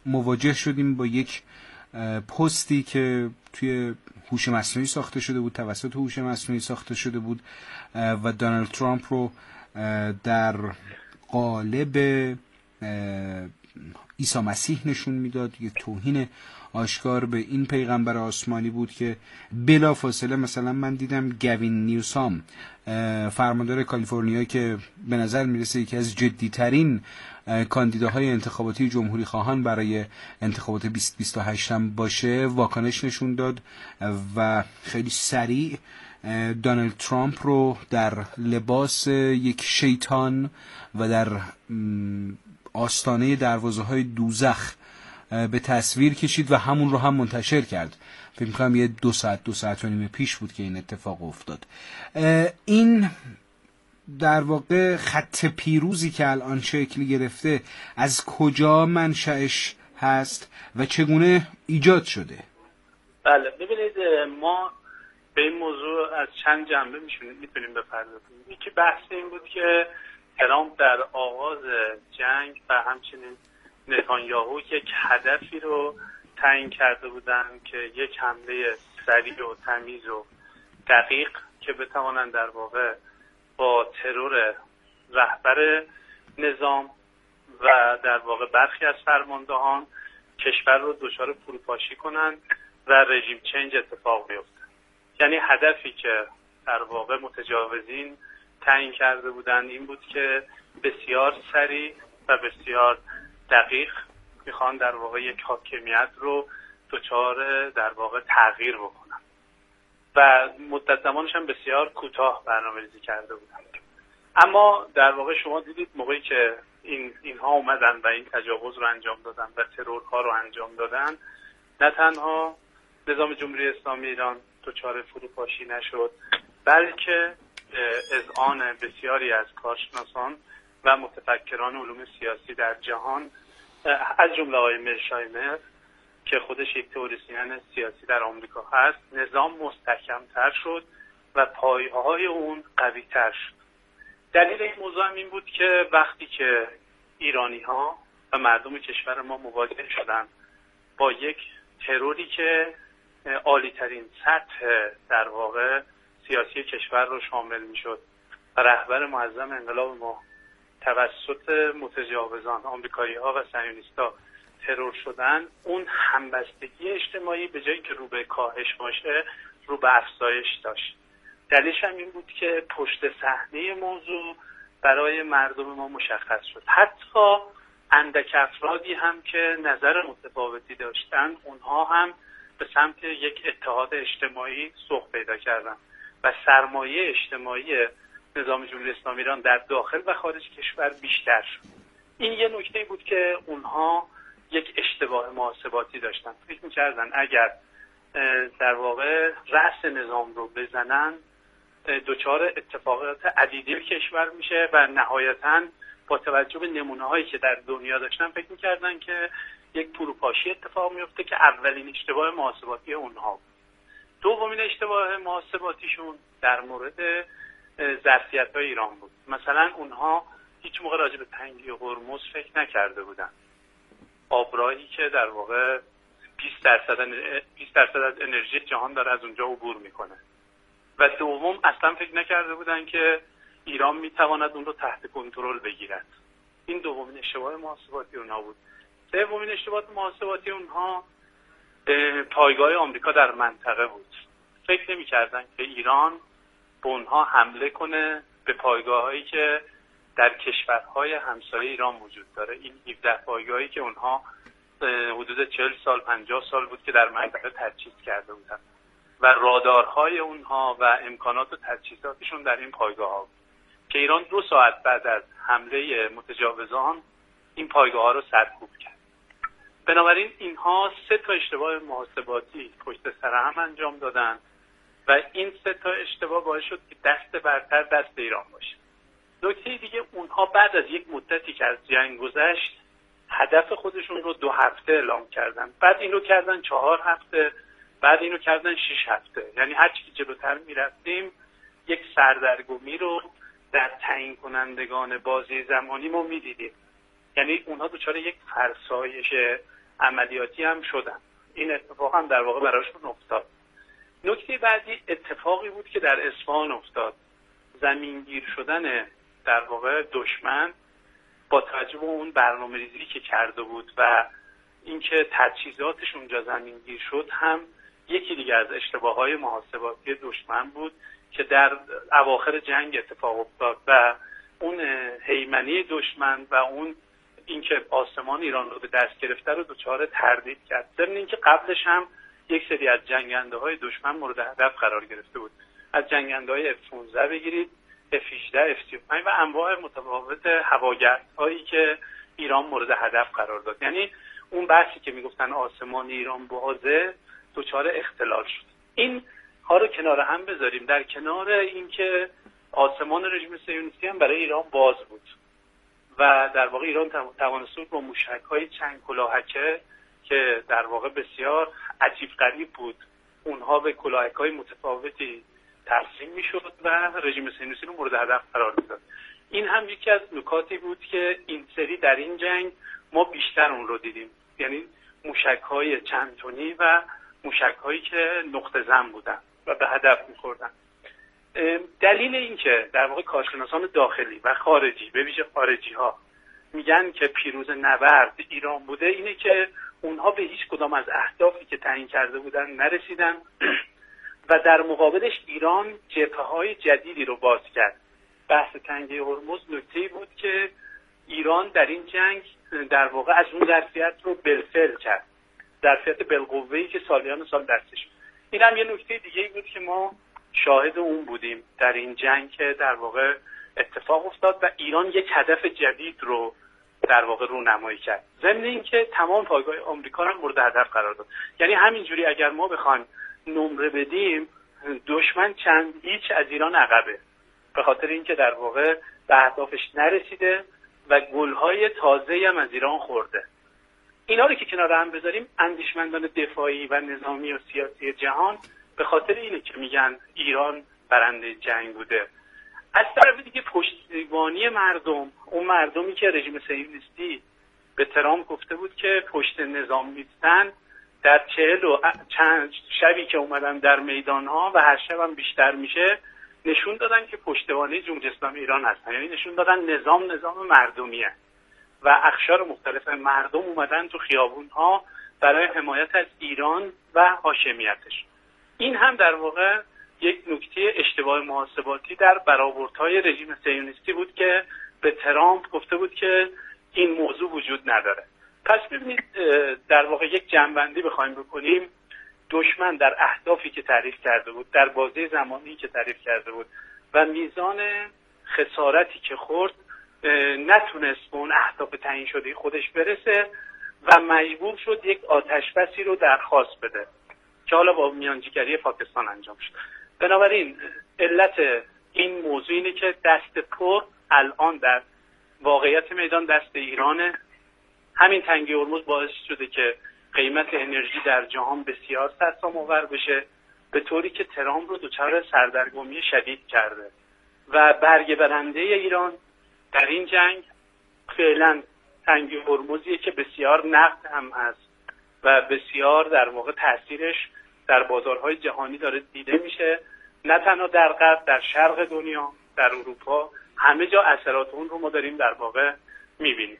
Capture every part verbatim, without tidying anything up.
مواجه شدیم با یک پستی که توی هوش مصنوعی ساخته شده بود، توسط هوش مصنوعی ساخته شده بود و دونالد ترامپ رو در قالب عیسی مسیح نشون میداد. یه توهین آشکار به این پیغمبر آسمانی بود که بلا فاصله مثلا من دیدم گوین نیوسام، فرماندار کالیفرنیا که به نظر میرسه یکی از جدیترین کاندیداهای انتخاباتی جمهوری خواهان برای انتخابات بیست بیست و هشت هم باشه، واکنش نشون داد و خیلی سریع دونالد ترامپ رو در لباس یک شیطان و در آستانه دروازه‌های دوزخ به تصویر کشید و همون رو هم منتشر کرد. فکر می‌کنم یه دو ساعت دو ساعت و نیم پیش بود که این اتفاق افتاد. این در واقع خط پیروزی که الان شکل گرفته از کجا منشأش هست و چگونه ایجاد شده؟ بله ببینید، ما به این موضوع از چند جنبه میتونیم بپردازیم. یکی بحث این بود که ترامپ در آغاز جنگ و همچنین نتانیاهو یک هدفی رو تعیین کرده بودن که یک حمله سریع و تمیز و دقیق که بتوانند در واقع با ترور رهبر نظام و در واقع برخی از فرماندهان کشور رو دچار فروپاشی کنند و رژیم چنج اتفاق بیفته. یعنی هدفی که در واقع متجاوزین تعیین کرده بودند این بود که بسیار سریع و بسیار دقیق میخوان در واقع یک حاکمیت رو دچار در واقع تغییر بکنن و مدت زمانش هم بسیار کوتاه برنامه‌ریزی کرده بودند. اما در واقع شما دیدید موقعی که این اینها اومدن و این تجاوز رو انجام دادن و ترورها رو انجام دادن، نه تنها نظام جمهوری اسلامی ایران دچار فروپاشی نشد، بلکه اذعان بسیاری از کارشناسان و متفکران علوم سیاسی در جهان از جمله آقای مرشایمر که خودش یک تئوریسین سیاسی در آمریکا هست، نظام مستحکم‌تر شد و پایه‌های اون قوی‌تر شد. دلیل این موضوع هم این بود که وقتی که ایرانی‌ها و مردم کشور ما مواجه شدن با یک تروری که عالی‌ترین سطح در واقع سیاسی کشور رو شامل می‌شد و رهبر معظم انقلاب ما توسط متجاوزان آمریکایی‌ها و صهیونیست‌ها ترور شدن، اون همبستگی اجتماعی به جایی که رو به کاهش باشه رو به افزایش داشت. دلیلش هم این بود که پشت صحنه موضوع برای مردم ما مشخص شد. حتی اندک افرادی هم که نظر متفاوتی داشتن، اونها هم به سمت یک اتحاد اجتماعی سوق پیدا کردن و سرمایه اجتماعی نظام جمهوری اسلامی ایران در داخل و خارج کشور بیشتر شد. این یه نکته بود که اونها یک اشتباه محاسباتی داشتن. فکر می‌کردن اگر در واقع رأس نظام رو بزنن دچار اتفاقات عدیدی کشور میشه و نهایتاً با توجه به نمونه‌هایی که در دنیا داشتن فکر می‌کردن که یک فروپاشی اتفاق میفته که اولین اشتباه محاسباتی اونها بود. دومین اشتباه محاسباتیشون در مورد ظرفیت‌های ایران بود. مثلا اونها هیچ موقع راجع به تنگی هرمز فکر نکرده بودن. آبراهی که در واقع بیست درصد بیست درصد از انرژی جهان داره از اونجا عبور میکنه. و دوم اصلا فکر نکرده بودن که ایران میتواند اون رو تحت کنترل بگیرد. این دومین اشتباه محاسباتی اونها بود. سومین اشتباه محاسباتی اونها پایگاه آمریکا در منطقه بود. فکر نمی‌کردن که ایران به اونها حمله کنه به پایگاه‌هایی که در کشورهای همسایه ایران وجود داره. این هفده پایگاهی که اونها حدود چهل سال پنجاه سال بود که در منطقه تجهیز کرده بودن و رادارهای اونها و امکانات و تجهیزاتشون در این پایگاه‌ها بود که ایران دو ساعت بعد از حمله متجاوزان این پایگاه‌ها رو سرکوب کرد. بنابراین اینها سه تا اشتباه محاسباتی پشت سر هم انجام دادن و این سه تا اشتباه باعث شد که دست برتر دست ایران باشه. نکته دیگه، اونها بعد از یک مدتی که از جنگ گذشت هدف خودشون رو دو هفته اعلام کردن، بعد اینو کردن چهار هفته، بعد اینو کردن شش هفته. یعنی هر چی جلوتر میرفتیم یک سردرگمی رو در تعیین کنندگان بازی زمانی ما میدیدیم. یعنی اونها دچار یک فرسایش عملیاتی هم شدن. این اتفاق هم در واقع براشون افتاد. نکته بعدی اتفاقی بود که در اصفهان افتاد. زمینگیر شدن در واقع دشمن با توجه به اون برنامه‌ریزی که کرده بود و اینکه تجهیزاتش اونجا زمینگیر شد هم یکی دیگه از اشتباه‌های محاسباتی دشمن بود که در اواخر جنگ اتفاق افتاد و اون هیمنه دشمن و اون اینکه آسمان ایران رو به دست گرفته رو دچار تردید کرد. ضمن اینکه قبلش هم یک سری از جنگنده‌های دشمن مورد هدف قرار گرفته بود. از جنگنده‌های اف پانزده بگیرید، اف هجده، اف سی و پنج و انواع متفاوت هواگردهایی که ایران مورد هدف قرار داد. یعنی اون بحثی که میگفتن آسمان ایران بازه دچار اختلال شد. این ها رو کنار هم بذاریم. در کنار اینکه آسمان رژیم صهیونیستی هم برای ایران باز بود و در واقع ایران توانست با موشک‌های چند کلاهکه که در واقع بسیار عجیب غریب بود اونها به کلاهک‌های متفاوتی ترسیم میشد و رژیم صهیونیستی رو مورد هدف قرار میداد. این هم یکی از نکاتی بود که این سری در این جنگ ما بیشتر اون رو دیدیم، یعنی موشک‌های چند تنی و موشک‌هایی که نقطه زن بودن و به هدف می‌خوردن. دلیل این که در واقع کارشناسان داخلی و خارجی به ویژه خارجی ها میگن که پیروز نبرد ایران بوده اینه که اونها به هیچ کدام از اهدافی که تعیین کرده بودن نرسیدن و در مقابلش ایران جبهه‌های جدیدی رو باز کرد. بحث تنگه هرمز نکته‌ای بود که ایران در این جنگ در واقع از اون ظرفیت رو بالفعل کرد، ظرفیت بالقوه‌ای که سالیان سال دستش. این هم یه نکته دیگه‌ای بود که ما شاهد اون بودیم در این جنگ که در واقع اتفاق افتاد و ایران یک هدف جدید رو در واقع رونمایی کرد. ضمن اینکه تمام پایگاه آمریکا رو مورد هدف قرار داد. یعنی همینجوری اگر ما بخوایم نمره بدیم دشمن چند هیچ از ایران عقبه، به خاطر اینکه در واقع به اهدافش نرسیده و گل‌های تازه‌ای هم از ایران خورده. اینا رو که کنار هم بذاریم اندیشمندان دفاعی و نظامی و سیاسی جهان به خاطر اینه که میگن ایران برنده جنگ بوده. از طرف دیگه پشتیبانی مردم، اون مردمی که رژیم صهیونیستی به ترامپ گفته بود که پشت نظام نیستن، در چهل و چند شبی که اومدن در میدانها و هر شب هم بیشتر میشه نشون دادن که پشتیبانی جمهوری اسلامی ایران هستن. یعنی نشون دادن نظام نظام مردمیه و اقشار مختلف مردم اومدن تو خیابونها برای حمایت از ایران و حاکمیتش. این هم در واقع یک نکته اشتباه محاسباتی در برآوردهای رژیم صهیونیستی بود که به ترامپ گفته بود که این موضوع وجود نداره. پس ببینید در واقع یک جمع‌بندی بخوایم بکنیم، دشمن در اهدافی که تعریف کرده بود، در بازه زمانی که تعریف کرده بود و میزان خسارتی که خورد نتونست به اون اهداف تعیین شده خودش برسه و مجبور شد یک آتشبسی رو درخواست بده که حالا با میانجیگری پاکستان انجام شد. بنابراین علت این موضوع اینه که دست پر الان در واقعیت میدان دست ایرانه. همین تنگی هرمز باعث شده که قیمت انرژی در جهان بسیار سرسام‌آور بشه، به طوری که ترامپ رو دچار سردرگمی شدید کرده و برگ برنده ایران در این جنگ فعلا تنگی هرمزیه که بسیار نقد هم هست و بسیار در واقع تاثیرش در بازارهای جهانی داره دیده میشه، نه تنها در غرب، در شرق دنیا، در اروپا، همه جا اثرات اون رو ما داریم در واقع میبینیم.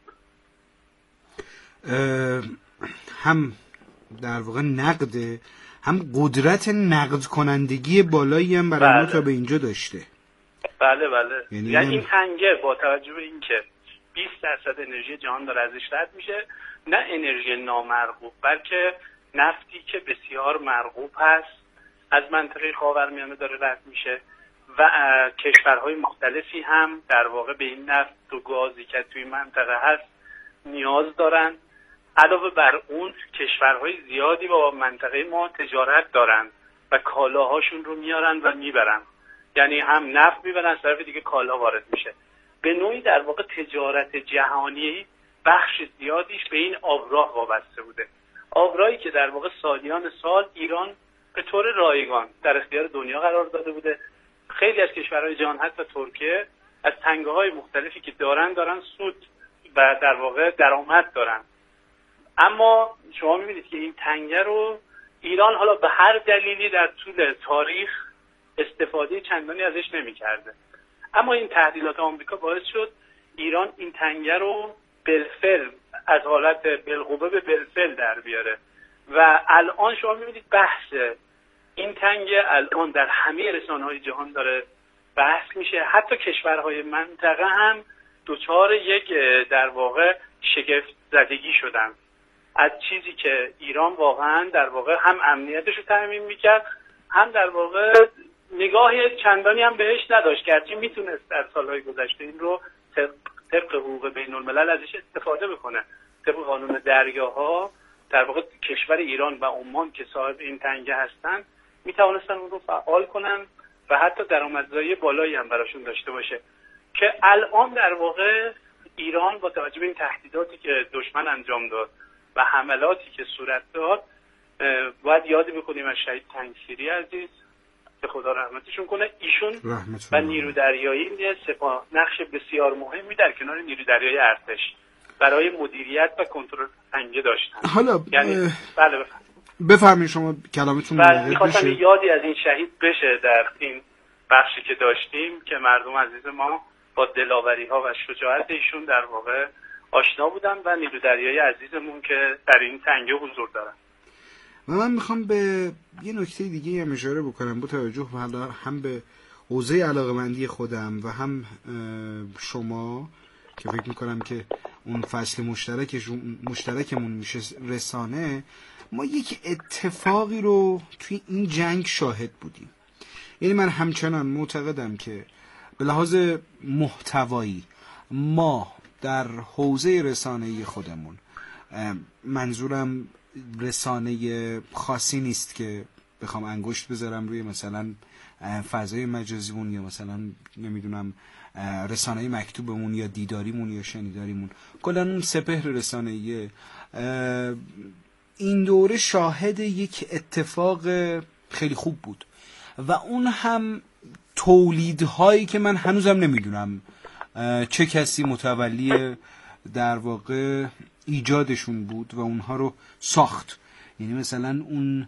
هم در واقع نقد، هم قدرت نقد کنندگی بالایی هم برای ما تا به اینجا داشته. بله بله. یعنی, یعنی این تنگه با توجه به اینکه بیست درصد انرژی جهان داره ازش رد میشه، نه انرژی نامرغوب بلکه نفتی که بسیار مرغوب هست از منطقه خاورمیانه داره رد میشه و کشورهای مختلفی هم در واقع به این نفت و گازی که توی منطقه هست نیاز دارن. علاوه بر اون کشورهای زیادی با منطقه ما تجارت دارن و کالاهاشون رو میارن و میبرن، یعنی هم نفت میبرن از طرف دیگه کالا وارد میشه. به نوعی در واقع تجارت جهانی بخش زیادیش به این آبراه وابسته بوده، آبراهی که در واقع سالیان سال ایران به طور رایگان در اختیار دنیا قرار داده بوده. خیلی از کشورهای جهان حتی ترکیه از تنگه‌های مختلفی که دارن دارن سود و در واقع درآمد دارن. اما شما میبینید که این تنگه رو ایران حالا به هر دلیلی در طول تاریخ استفاده چندانی ازش نمی‌کرده، اما این تهدیدات آمریکا باعث شد ایران این تنگه رو بالفعل از حالت بالقوه به بالفعل در بیاره و الان شما میبینید بحث این تنگه الان در همه رسانه‌های جهان داره بحث میشه. حتی کشورهای منطقه هم دوچار یک در واقع شگفت زدگی شدن از چیزی که ایران واقعا در واقع هم امنیتش رو تامین میکرد، هم در واقع نگاه چندانی هم بهش نداشت، گرچه میتونست در سالهای گذشته این رو طبق حقوق بین الملل ازش استفاده بکنه. طبق قانون دریاها در واقع کشور ایران و عمان که صاحب این تنگه هستن میتوانستن اون رو فعال کنن و حتی درآمدزایی بالایی هم براشون داشته باشه، که الان در واقع ایران با توجه به این تهدیداتی که دشمن انجام داد و حملاتی که صورت داد باید یاد بکنیم از شهید تنگسیری عزیز که خدا رحمتشون کنه. ایشون و نیرو دریایی سپاه نقش بسیار مهمی در کنار نیرو دریایی ارتش برای مدیریت و کنترل تنگه داشتن. حالا یعنی اه... بله بفرمایید بفرمایید شما کلامتون رو بله می‌خواستم یادی از این شهید بشه در این بخشی که داشتیم که مردم عزیز ما با دلاوری‌ها و شجاعت ایشون در واقع آشنا بودن و نیرو دریایی عزیزمون که در این تنگه حضور دارن. و من میخوام به یه نکته دیگه هم اشاره بکنم با توجه حالا هم به حوزه علاقه‌مندی خودم و هم شما که فکر میکنم که اون فصل مشترک مشترکمون میشه رسانه. ما یک اتفاقی رو توی این جنگ شاهد بودیم. یعنی من همچنان معتقدم که به لحاظ محتوایی ما در حوزه رسانه‌ای خودمون، منظورم رسانه خاصی نیست که بخوام انگشت بذارم روی مثلا فضای مجازیمون یا مثلا نمیدونم رسانه مکتوبمون یا دیداریمون یا شنیداریمون، کلا اون سپهر رسانه‌ای این دوره شاهد یک اتفاق خیلی خوب بود و اون هم تولیدهایی که من هنوزم نمیدونم چه کسی متولی در واقع ایجادشون بود و اونها رو ساخت. یعنی مثلا اون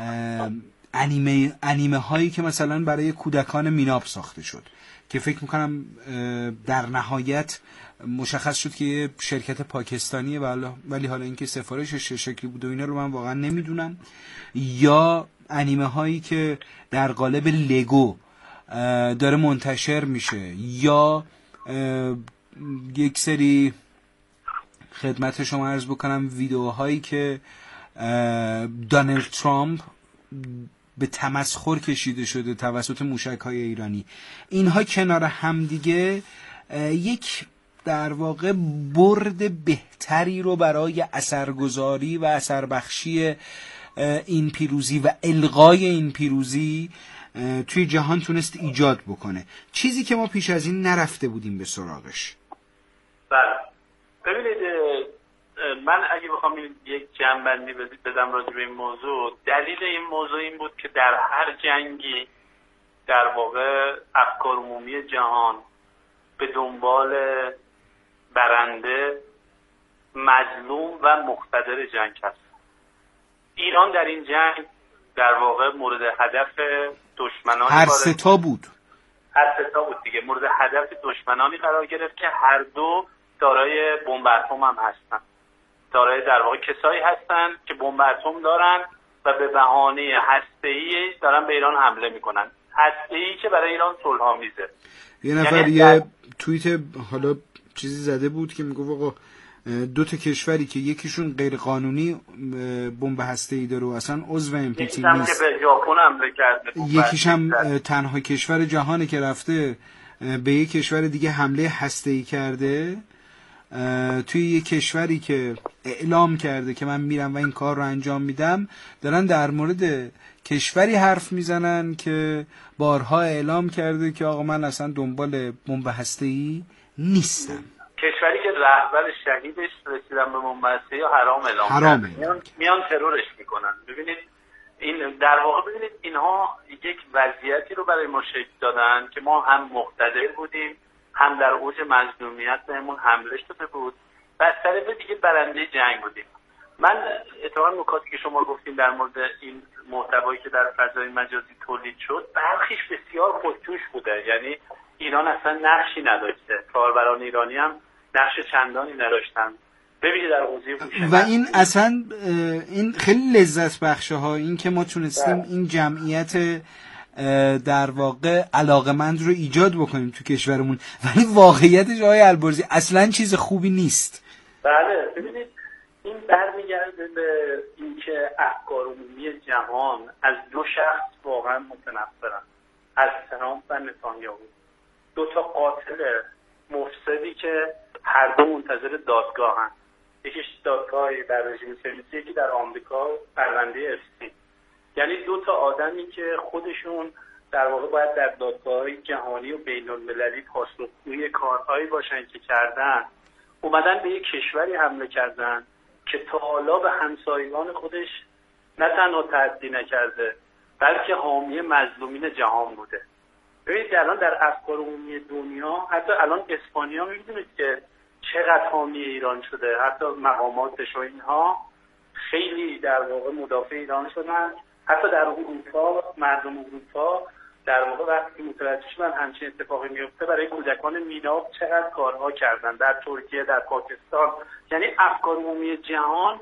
انیمه انیمه هایی که مثلا برای کودکان میناب ساخته شد که فکر میکنم در نهایت مشخص شد که یه شرکت پاکستانیه ولی حالا اینکه سفارشش چه شکلی بود و اینا رو من واقعا نمیدونم. یا انیمه هایی که در قالب لگو داره منتشر میشه، یا یک سری خدمت شما عرض بکنم ویدیوهایی که دونالد ترامپ به تمسخر کشیده شده توسط موشک‌های ایرانی. اینها کنار همدیگه یک در واقع برد بهتری رو برای اثرگذاری و اثربخشی این پیروزی و الغای این پیروزی توی جهان تونست ایجاد بکنه، چیزی که ما پیش از این نرفته بودیم به سراغش. بله ببینید، من اگه بخوام یک جنبندی بدم راجع به این موضوع، دلیل این موضوع این بود که در هر جنگی در واقع افکار عمومی جهان به دنبال برنده، مظلوم و مقتدر جنگ هست. ایران در این جنگ در واقع مورد هدف دشمنانی هر ستا بود هر ستا بود دیگه مورد هدف دشمنانی قرار گرفت که هر دو دارای بمب اتم هم هستن، دارای در واقع کسایی هستن که بمب اتم دارن و به بهانه هسته‌ای دارن به ایران حمله میکنن، هسته‌ای که برای ایران صلح‌آمیزه. یه نفر یعنی یه در... توییت حالا چیزی زده بود که میگه آقا دو تا کشوری که یکیشون غیر قانونی بمب هسته‌ای داره و اصلا عضو ام پی تی نیست، که به ژاپن حمله کرده، یکیش هم تنها کشور جهانی که رفته به یک کشور دیگه حمله هسته‌ای کرده توی یک کشوری که اعلام کرده که من میرم و این کار رو انجام میدم. دارن در مورد کشوری حرف میزنن که بارها اعلام کرده که آقا من اصلا دنبال بمب هسته‌ای نیستم. کشوری که رهبر شهیدش رسیدن به بمب هسته‌ای حرام اعلام حرامه. میان, میان ترورش میکنن. ببینید این در واقع ببینید اینها یک وضعیتی رو برای ما شکل دادن که ما هم مقتدر بودیم، هم در اوج مظلومیت بهمون حمله شده بود و از طرف دیگه برنده جنگ بودیم. من اتفاقا نکاتی که شما گفتین در مورد این محتوایی که در فضای مجازی تولید شد برخیش بسیار خودجوش بوده، یعنی ایران اصلا نقشی نداشته، کاربران ایرانی هم نقش چندانی نداشتن ببینید در حوزه هوش. و این اصلا این خیلی لذت بخشه ها، این که ما تونستیم این جمعیت در واقع علاقمند رو ایجاد بکنیم تو کشورمون، ولی واقعیتش آقای البرزی اصلا چیز خوبی نیست. بله ببینید این برمیگرده به اینکه افکار عمومی جهان از دو شخص واقعا متنفرن، از ترامپ و نتانیاهو، دو تا قاتل مفسدی که هر دو منتظر دادگاهن، یکیش دادگاه در رژیم سیاسی، یکی در آمریکا پرونده اف یعنی دو تا آدمی که خودشون در واقع باید در دادگاه‌های جهانی و بین‌المللی پاسخگوی کارهایی باشن که کردن، اومدن به یک کشوری حمله کردن که تا حالا به همسایگان خودش نه تنها تعدی نکرده بلکه حامی مظلومین جهان بوده. ببینید الان در افکار عمومی دنیا حتی الان اسپانیا می‌بینید که چقدر حامی ایران شده، حتی مقاماتش و اینها خیلی در واقع مدافع ایران شدن. حتی در اروپا مردم اروپا در واقع وقتی متوجه شدن همچین اتفاقی میفته برای کودکان میناب چقدر کارها کردن، در ترکیه، در پاکستان. یعنی افکار عمومی جهان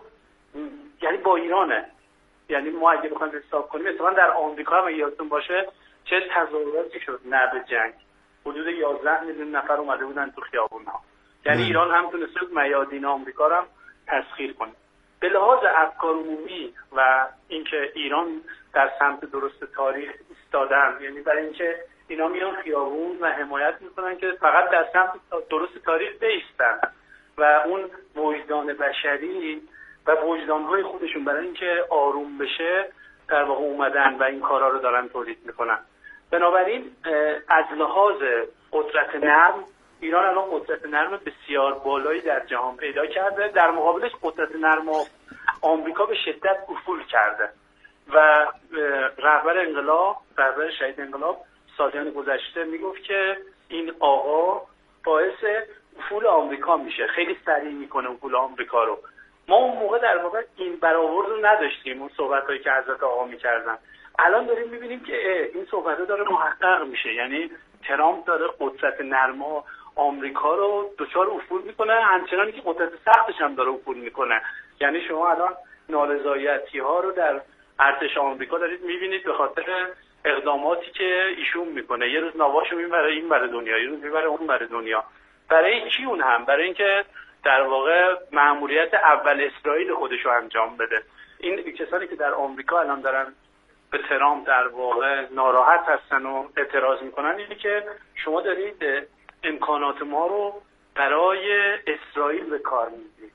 یعنی با ایرانه. یعنی ما اگه بخوایم حساب کنیم مثلا در آمریکا هم یادتون باشه چه تظاهراتی شد نه به جنگ، حدود یازده میلیون نفر اومده بودن تو خیابون‌ها. یعنی ایران هم تونست میادین آمریکا رو هم تسخیر کنه. به لحاظ افکار عمومی و اینکه ایران در سمت درست تاریخ ایستادن، یعنی برای اینکه اینا میان خیابون و حمایت میکنن که فقط در سمت درست تاریخ بایستن و اون وجدان بشری و وجدانهای خودشون برای اینکه آروم بشه در واقع اومدن و این کارا رو دارن تولید میکنن. بنابراین از لحاظ قدرت نرم ایران الان قدرت نرم بسیار بالایی در جهان پیدا کرده، در مقابلش قدرت نرم آمریکا به شدت افول کرده و رهبر انقلاب رهبر شهید انقلاب سالیان گذشته میگفت که این آقا باعث افول آمریکا میشه، خیلی سریع میکنه افول آمریکا رو. ما اون موقع در واقع این برآورد رو نداشتیم، اون صحبتایی که حضرت آقا میکردن. الان داریم میبینیم که این صحبت‌ها داره محقق میشه، یعنی ترامپ داره قدرت نرم آمریکا رو دچار افول میکنه، همچنانی که قدرت سختش هم داره افول میکنه. یعنی شما الان نارضایتی ها رو در ارتش آمریکا دارید میبینید به خاطر اقداماتی که ایشون میکنه. یه روز ناواشو میبره این بره دنیا، یه روز میبره اون بره دنیا. برای چی اون هم؟ برای اینکه در واقع مأموریت اول اسرائیل خودش رو انجام بده. این کسانی که در آمریکا الان دارن به ترامپ در واقع ناراحت هستن و اعتراض میکنن اینه که شما دارید امکانات ما رو برای اسرائیل به کار میگیرید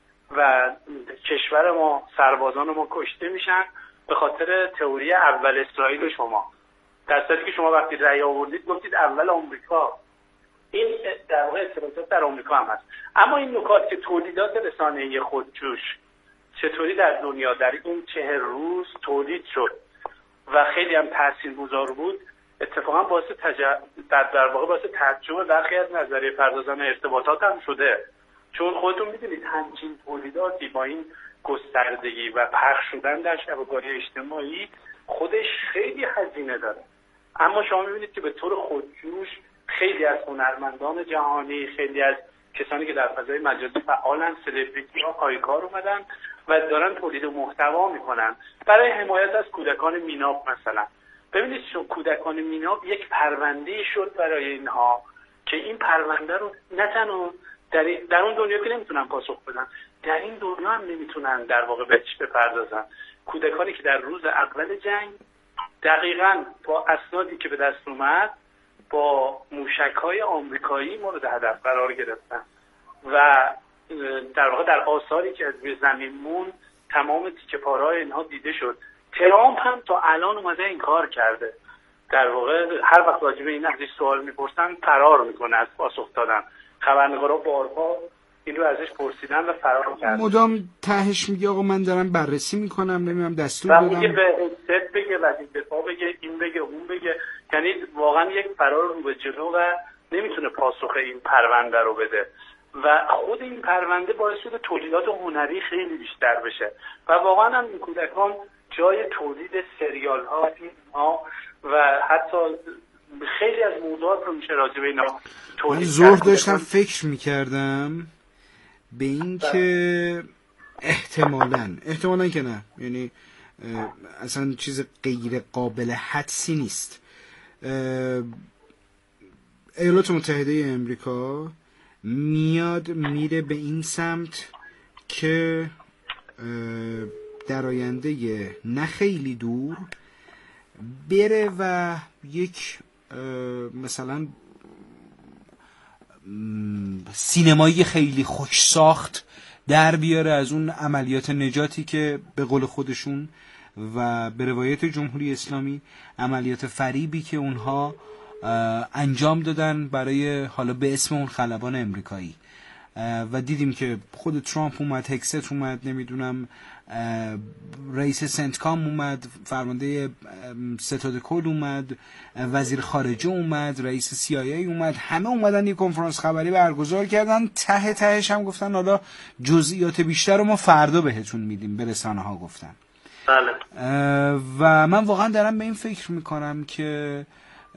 و کشور ما، سربازان ما کشته میشن به خاطر تئوری اول اسرائیل شما، در صورتی که شما وقتی رأی آوردید گفتید اول آمریکا. این در واقع اعتراضات در آمریکا هم هست. اما این نکات که تولیدات رسانه‌ای خودجوش چطوری در دنیا در این چهر روز تولید شد و خیلی هم تاثیرگذار بود، اتفاقا باعث تج... در, در واقع باعث تعجب برخی از نظریه پردازان ارتباطات هم شده، چون خودتون میدونید همچین تولیداتی با این گستردگی و پخش شدن در شبکه‌های اجتماعی خودش خیلی هزینه داره. اما شما میبینید که به طور خودجوش خیلی از هنرمندان جهانی، خیلی از کسانی که در فضای مجازی فعالن، سلبریتی ها پایکار اومدن و دارن تولید محتوا میکنن برای حمایت از کودکان میناب. مثلا ببینید چون کودکان میناب یک پرونده شد برای اینها که این پرونده رو نه تنها در, در اون دنیا که نمیتونن پاسخ بدن، در این دنیا هم نمیتونن در واقع بهش بپردازن. کودکانی که در روز اول جنگ دقیقاً با اسنادی که به دست اومد با موشک‌های آمریکایی مورد هدف قرار گرفتن و در واقع در آثاری که از روی زمین مون تمام تیکه پاره‌های اینها دیده شد. ترامپ هم تا الان اومده این کار کرده. در واقع هر وقت راجع به این ازش سوال میپرسن فرار میکنه از پاسخ دادن. خبرنگارا بارها این رو ازش پرسیدن و فرار کرده. مدام تهش میگه آقا من دارم بررسی میکنم، نمیدونم دستور دادم. و میگه به حسد بگه و این دفاع بگه، این بگه اون بگه. یعنی واقعا یک فرار رو به جلو و نمیتونه پاسخ این پرونده رو بده. و خود این پرونده باعث شده تولیدات هنری خیلی بیشتر بشه و واقعا هم این کودکان جای تولید سریال ها، فیلم ها و حتی خیلی از موضوعات رو میشه راجع به اینا تولید. من زور داشتم فکر میکردم به این که احتمالاً احتمالاً که نه، یعنی اصلا چیز غیر قابل حدسی نیست، ایالات متحده امریکا میاد میره به این سمت که در آینده نه خیلی دور بره و یک مثلا سینمایی خیلی خوش ساخت در بیاره از اون عملیات نجاتی که به قول خودشون و به روایت جمهوری اسلامی عملیات فریبی که اونها انجام دادن برای حالا به اسم اون خلبان امریکایی و دیدیم که خود ترامپ اومد، هکست اومد، نمیدونم رئیس سنتکام اومد، فرمانده ستاد کل اومد، وزیر خارجه اومد، رئیس سی آی ای اومد، همه اومدن یه کنفرانس خبری برگزار کردن. ته تهش هم گفتن حالا جزئیات بیشتر رو ما فردا بهتون میدیم، به رسانه ها گفتن. بله. و من واقعا دارم به این فکر میکنم که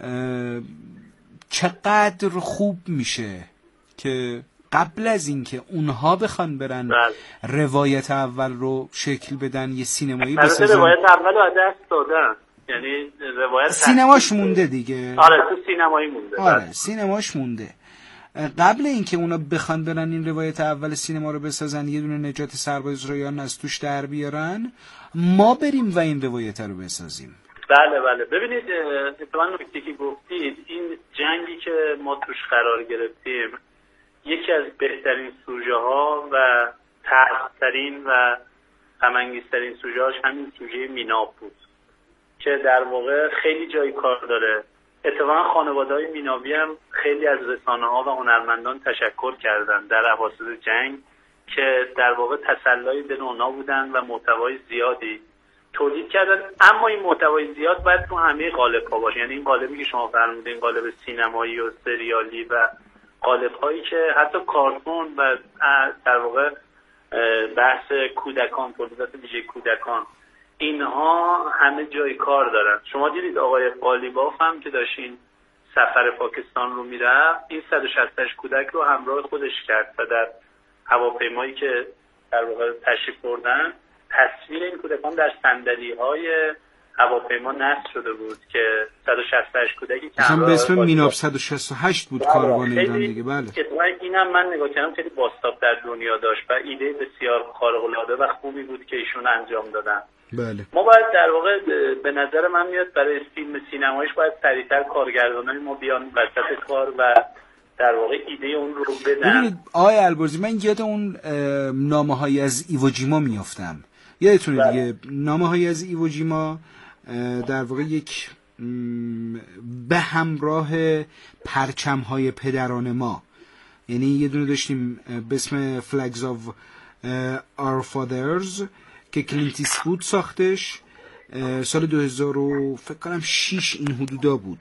چقدر خوب میشه که قبل از اینکه اونها بخوان برن بله. روایت اول رو شکل بدن، یه سینمایی بسازن. روایت اول رو از دست دادن، یعنی روایت سینماش مونده دیگه. آره تو سینمایی مونده. آره بله. سینماش مونده. قبل اینکه اونا بخوان برن این روایت اول سینما رو بسازن، یه دونه نجات سربازرایان از توش در بیارن، ما بریم و این روایت رو بسازیم. بله بله. ببینید اتفاقا نکته که گفتید، این جنگی که ما توش قرار گرفتیم یکی از بهترین سوژه ها و تلخترین و غم‌انگیزترین سوژه هاش همین سوژه میناب بود که در واقع خیلی جای کار داره. اتفاقا خانواده های مینابی هم خیلی از رسانه ها و هنرمندان تشکر کردن در اواسط جنگ که در واقع تسلای دل اونا بودن و محتوای زیادی تولید کردن. اما این محتوای زیاد باید تو همه قالب ها باشه، یعنی این قالبی که شما فرمودین، قالب سینمایی و سریالی و قالب هایی که حتی کارتون و در واقع بحث کودکان، تولیدات ویژه کودکان، اینها همه جای کار دارن. شما دیدید آقای قالیباف هم که داشتین سفر پاکستان رو میرفت، این صد و شصت و هشت کودک رو همراه خودش کرد و در هواپیمایی که در واقع تشریف بردن تصویر این کودکان در صندلی‌های هواپیما نصب شده بود که صد و شصت و هشت کودکی که هم به اسم میناب صد و شصت و هشت بود کاروان ایران دیگه. بله. اینم من نگاه کردم خیلی بازتاب در دنیا داشت و ایده بسیار خارق‌العاده و خوبی بود که ایشون انجام دادن. بله. ما باید در واقع به نظر من میاد برای فیلم سینمایش باید سریعتر کارگردانای ما بیان وسط کار و در واقع ایده اون رو بدن. ببینید آقای البرزی، من یاد اون نامه‌های از ایووجیما میافتم. یادتونه دیگه نامه‌های از ایووجیما در واقع یک به همراه پرچم‌های پدران ما، یعنی یه دونه داشتیم به اسم Flags of Our Fathers که کلینت ایستوود ساختش سال دو هزار و فکر کنم شش این حدودا بود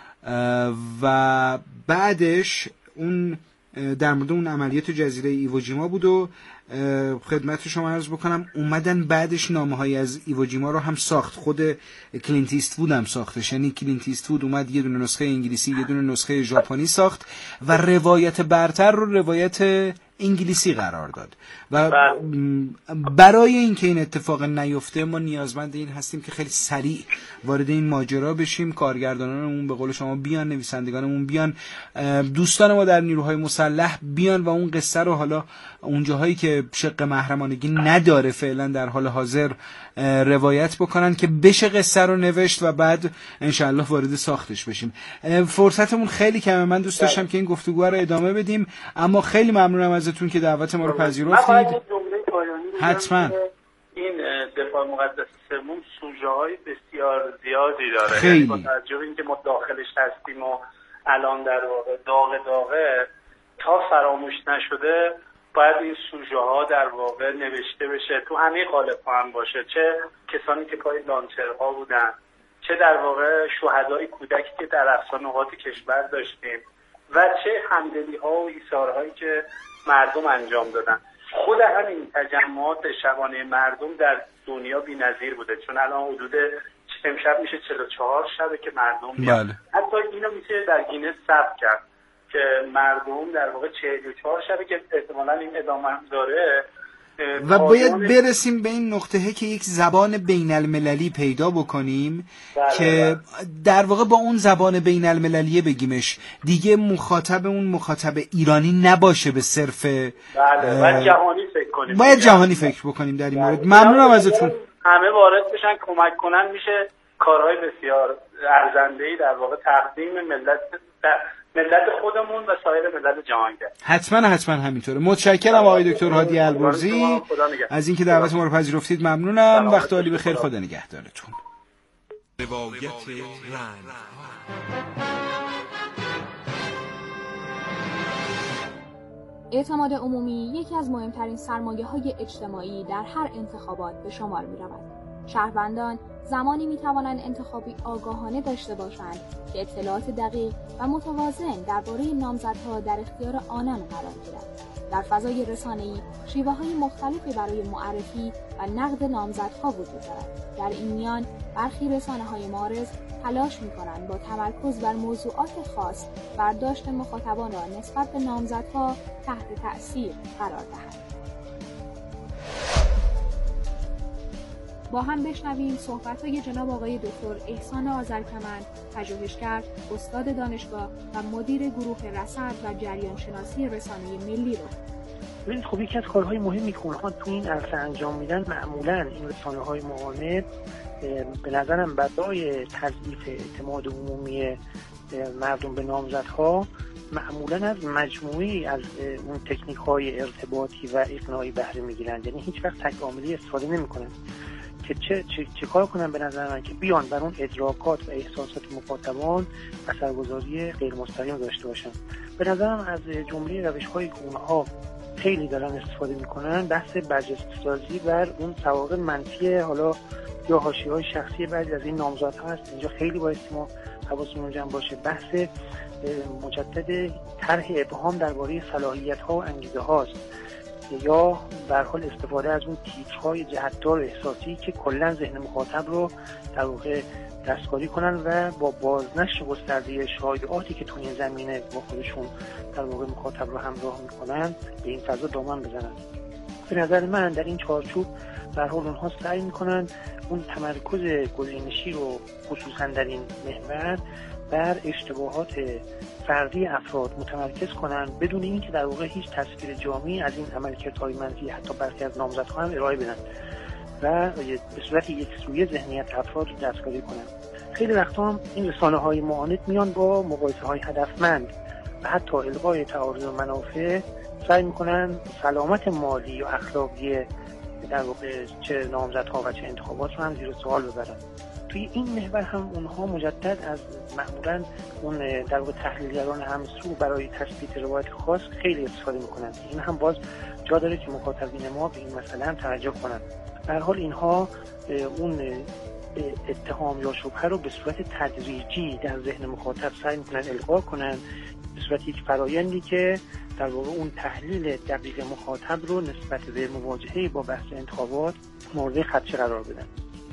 و بعدش اون در مورد اون عملیات جزیره ایووجیما بود و خدمت شما عرض بکنم اومدن بعدش نامه‌های از ایووجیما رو هم ساخت، خود کلینت ایستوود هم ساختش، یعنی کلینت ایستوود اومد یه دونه نسخه انگلیسی یه دونه نسخه ژاپنی ساخت و روایت برتر رو روایت انگلیسی قرار داد و برای اینکه این اتفاق نیفته ما نیازمند این هستیم که خیلی سریع وارد این ماجرا بشیم، کارگردانانمون به قول شما بیان، نویسندگانمون بیان، دوستان ما در نیروهای مسلح بیان و اون قصه رو حالا اون جاهایی که شق محرمانگی نداره فعلا در حال حاضر روایت بکنن که بشه قصه رو نوشت و بعد انشالله وارد ساختش بشیم. فرصتمون خیلی کمه، من دوست داشتم که این گفتگو رو ادامه بدیم، اما خیلی ممنونم ازتون که دعوت ما رو پذیرفتید. حتما. این دفاع مقدس سوم سوژه های بسیار زیادی داره، خیلی با توجه به اینکه ما داخلش هستیم و الان در واقع داغ داغه تا فراموش نشده باید این سوژه ها در واقع نوشته بشه، تو همه قالب ها هم باشه، چه کسانی که پای لانچرها بودن، چه در واقع شهدای کودکی که در اقصا نقاط کشور داشتیم و چه همدلی ها و ایثارهایی که مردم انجام دادن. خود همین تجمعات شبانه مردم در دنیا بی‌نظیر بوده، چون الان حدود امشب میشه چهل و چهار شبه که مردم میاد. بله. حتی اینو میشه در گینس ثبت کرد که مردم در واقع چهل و چهار شبه که احتمالاً این ادامه داره و باید برسیم به این نقطه که یک زبان بین المللی پیدا بکنیم بله که در واقع با اون زبان بین المللیه بگیمش، دیگه مخاطب اون مخاطب ایرانی نباشه به صرف بله باید جهانی فکر کنیم، باید جهانی فکر بکنیم در این بله. مورد. ممنونم ازتون. همه وارد بشن کمک کنن، میشه کارهای بسیار ارزنده‌ای در واقع تقدیم ملت ملت خودمون و سایر ملت جهان کرد. حتما حتما همینطوره. متشکرم آقای دکتر هادی البرزی از اینکه دعوت ما رو پذیرفتید. ممنونم. وقت عالی بخیر. خدا نگهدارتون. روایت رنگ اعتماد عمومی یکی از مهمترین سرمایه‌های اجتماعی در هر انتخابات به شمار می‌رود. شهروندان زمانی می‌توانند انتخابی آگاهانه داشته باشند که اطلاعات دقیق و متوازن درباره نامزدها در اختیار آنان قرار گیرد. در فضای رسانه‌ای شیوه‌های مختلفی برای معرفی و نقد نامزدها وجود دارد. در این میان برخی رسانه‌های معارض تلاش می‌کنند با تمرکز بر موضوعات خاص برداشت مخاطبان را نسبت به نامزدها تحت تأثیر قرار دهند. با هم بشنویم صحبت‌های جناب آقای دکتر احسان آذرکمند، پژوهشگر، استاد دانشگاه و مدیر گروه رصد و جریان شناسی رسانه ملی رو. ببینید خب یکی از کارهای مهمی که اونها تو این عرصه انجام میدن، معمولاً این رسانه‌های معاند به نظرم برای تضعیف اعتماد عمومی مردم به نامزدها معمولاً از مجموعی از اون تکنیک‌های ارتباطی و اقناعی بهره می‌گیرند. یعنی هیچ وقت تکاملی استفاده نمی‌کنند که چه چه چه کار کنن به نظر من که بیان بر اون ادراکات و احساسات مخاطبان اثرگذاری غیر مستقیم داشته باشن. به نظرم از جمله روش‌هایی که اونها خیلی دارن استفاده میکنن بحث برجسته‌سازی بر اون سواقع منفی حالا یا حاشیه‌های شخصی بعضی از این نامزدها هست. اینجا خیلی باید ما حواسمون جمع باشه. بحث مجدد طرح ابهام درباره صلاحیت‌ها و انگیزه‌هاست یا به هر حال استفاده از اون تیترهای جهتدار احساسی که کلا ذهن مخاطب رو در واقع دستکاری کنن و با بازنشر گسترده شایعاتی که تو این زمینه با خودشون در واقع مخاطب رو همراه میکنن به این فضا دامن بزنن. به نظر من در این چارچوب به هر حال اونها سعی میکنن اون تمرکز گزینشی رو خصوصا در این محور بر اشتباهات فردی افراد متمرکز کنن بدون اینکه در واقع هیچ تصویر جامعی از این عملکردهای منفی حتی برخی از نامزدها هم ارائه بدن و به صورت یک سویه ذهنیت افراد رو دستکاری کنن. خیلی وقتا هم این رسانه‌های معاند میان با مقایسه‌های هدفمند و حتی الغای تعارض منافع سعی میکنن سلامت مالی یا اخلاقی در واقع چه نامزدها و چه انتخابات رو هم زیر سوال ببرن. توی این محور هم اونها مجدد از معمولاً اون در واقع تحلیلگران همسو برای تثبیت روایت خاص خیلی استفاده میکنن. این هم باز جا داره که مخاطبین ما به این مسئله هم توجه کنن. به هر حال اینها اون اتهام یا شبهه رو به صورت تدریجی در ذهن مخاطب سعی میکنن القا کنن به صورت یک فرایندی که در واقع اون تحلیل دقیق مخاطب رو نسبت به مواجهه با بحث انتخابات مورد خدشه قرار بدن.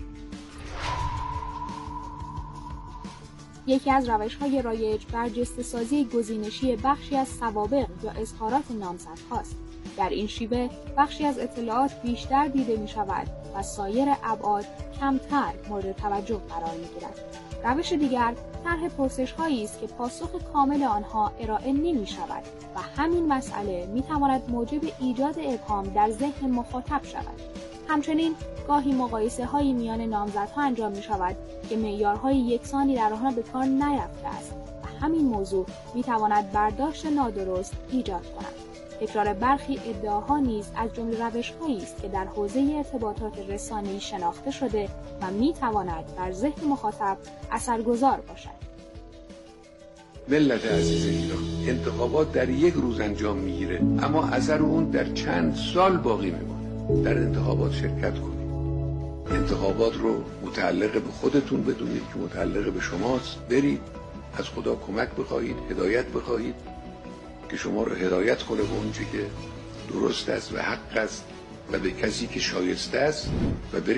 یکی از روش‌های رایج برجسته‌سازی گزینشی بخشی از سوابق یا اظهارات نامزدهاست. در این شیوه بخشی از اطلاعات بیشتر دیده می‌شود و سایر ابعاد کمتر مورد توجه قرار می‌گیرد. روش دیگر طرح پرسش‌هایی است که پاسخ کامل آنها ارائه نمی‌شود و همین مسئله می‌تواند موجب ایجاد ابهام در ذهن مخاطب شود. همچنین گاهی مقایسه‌های میان نامزدها انجام می‌شود که معیارهای یکسانی در آنها به کار نیافته است و همین موضوع می‌تواند برداشت نادرست ایجاد کند. تکرار برخی ادعاها نیز از جمله روش‌هایی است که در حوزه ارتباطات رسانه‌ای شناخته شده و می‌تواند بر ذهن مخاطب اثرگذار باشد. ملت عزیز ایران، انتخابات در یک روز انجام می‌گیره اما اثر اون در چند سال باقی میمونه. در انتخابات شرکت کنید. انتخابات رو متعلق به خودتون بدونید که متعلق به شماست. برید از خدا کمک بخواهید، هدایت بخواهید که شما رو هدایت کنه به اونچه که درست است و حق است و به کسی که شایسته است و برید